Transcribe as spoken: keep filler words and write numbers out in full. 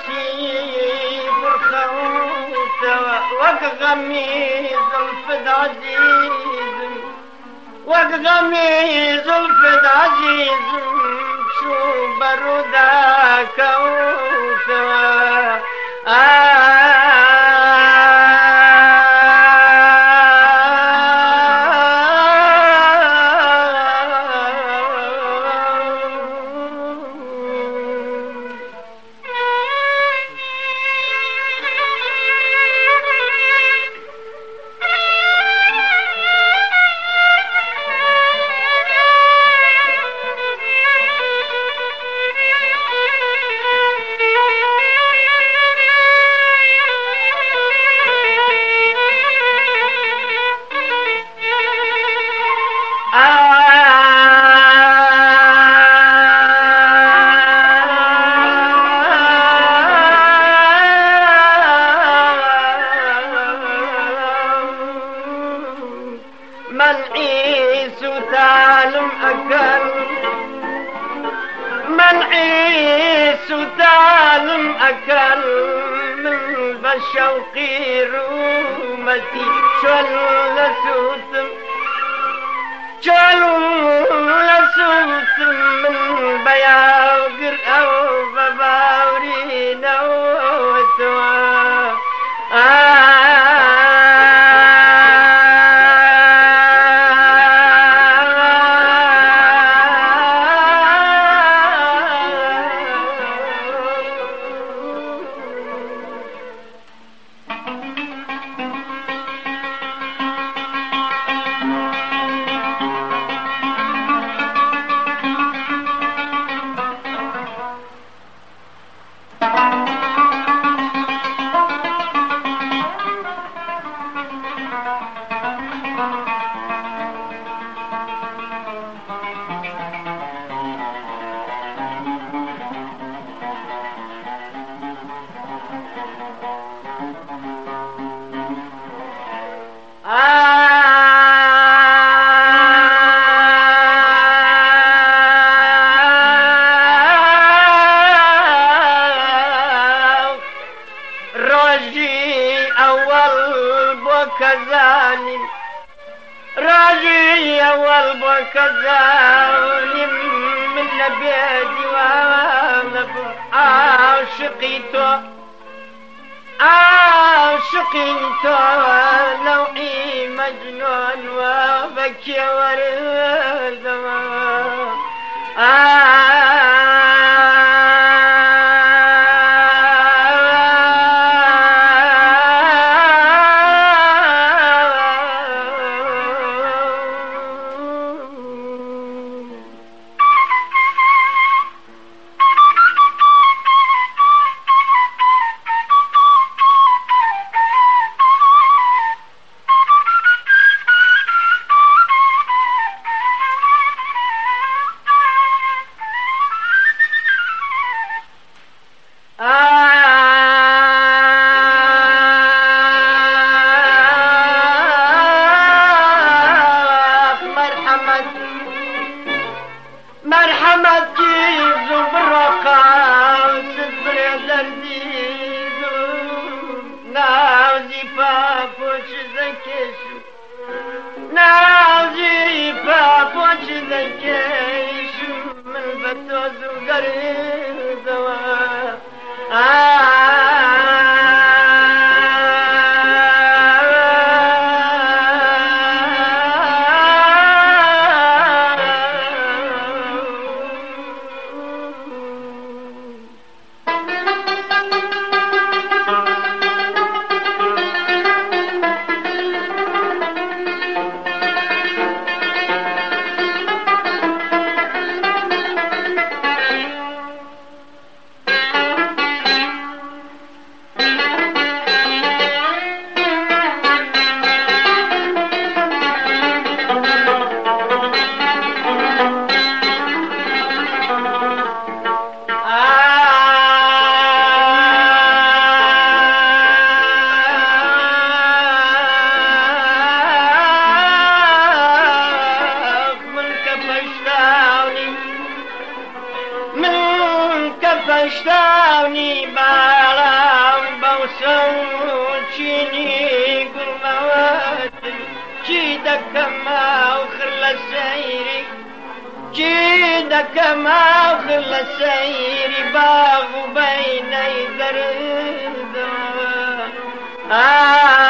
شي فرخة وكغميز الفد عزيز وكغميز الفد عزيز شو برودك وسوا منعيس وتعلم أكل منعيس وتعلم أكل من بشوقي رومتي شل لسوتم شل لسوتم من بياغر أو بباورين وتوا كذاني راجي والبك ظالم من بيدي وانا عاشقيته عاشقيته نوعي مجنون وبكي ورد مرحمتي زبرقة صدر درديز نازي فافوش زكيشو نازي فافوش زكيشو من بتوز وقريب دواء فاشتاوني ما ما خلى السير باغ بين يدر الدواء. آه